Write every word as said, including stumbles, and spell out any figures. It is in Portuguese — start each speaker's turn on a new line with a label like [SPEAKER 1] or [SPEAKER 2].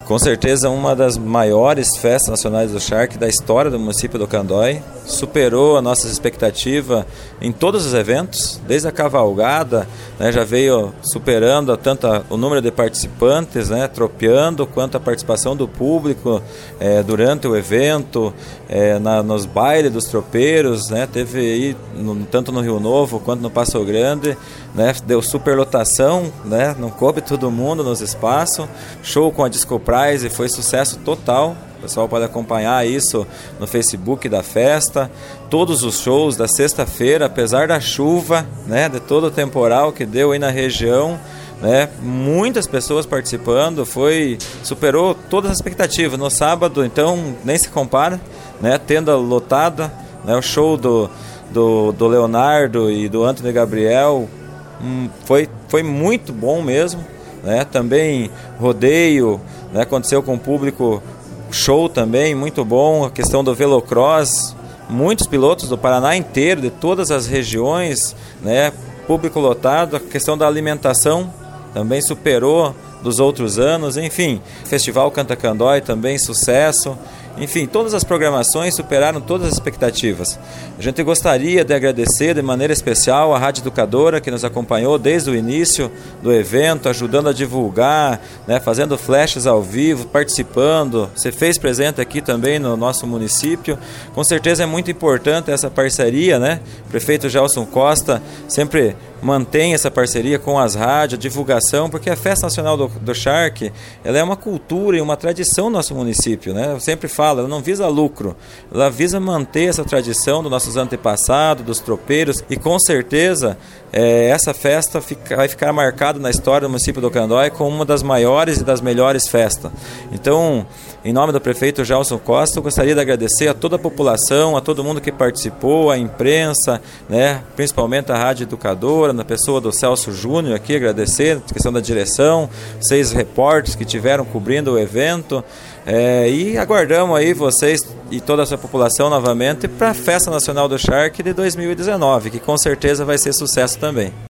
[SPEAKER 1] Com certeza uma das maiores festas nacionais do Shark da história do município do Candói. Superou a nossa expectativa em todos os eventos, desde a cavalgada, né, já veio superando tanto a, o número de participantes, né, tropeando, quanto a participação do público é, durante o evento, é, na, nos bailes dos tropeiros, né, teve aí, no, tanto no Rio Novo quanto no Passo Grande, né, deu superlotação, né, não coube todo mundo nos espaços, show com a Disco Prize foi sucesso total. O pessoal pode acompanhar isso no Facebook da festa. Todos os shows da sexta-feira, apesar da chuva, né, de todo o temporal que deu aí na região, né, muitas pessoas participando, foi, superou todas as expectativas. No sábado, então, nem se compara, né, tenda lotada, né, o show do, do, do Leonardo e do Antônio Gabriel hum, foi, foi muito bom mesmo, né, também rodeio, né, aconteceu com o público. Show também, muito bom, a questão do velocross, muitos pilotos do Paraná inteiro, de todas as regiões, né, público lotado, a questão da alimentação também superou dos outros anos, enfim, Festival Canta Candói também sucesso, enfim, todas as programações superaram todas as expectativas. A gente gostaria de agradecer de maneira especial a Rádio Educadora, que nos acompanhou desde o início do evento, ajudando a divulgar, né, fazendo flashes ao vivo, participando. Você fez presente aqui também no nosso município. Com certeza é muito importante essa parceria, né? O prefeito Gelson Costa sempre mantém essa parceria com as rádios, a divulgação, porque a Festa Nacional do, do Shark, ela é uma cultura e uma tradição do nosso município, né? Eu sempre falo, ela não visa lucro, ela visa manter essa tradição dos nossos antepassados, dos tropeiros, e com certeza é, essa festa fica, vai ficar marcada na história do município do Candói como uma das maiores e das melhores festas. Então, em nome do prefeito Gelson Costa, eu gostaria de agradecer a toda a população, a todo mundo que participou, a imprensa, né, principalmente a Rádio Educadora, na pessoa do Celso Júnior aqui, agradecer a questão da direção, seis repórteres que tiveram cobrindo o evento, é, e aguardamos aí vocês e toda a sua população novamente para a Festa Nacional do Shark de dois mil e dezenove, que com certeza vai ser sucesso também.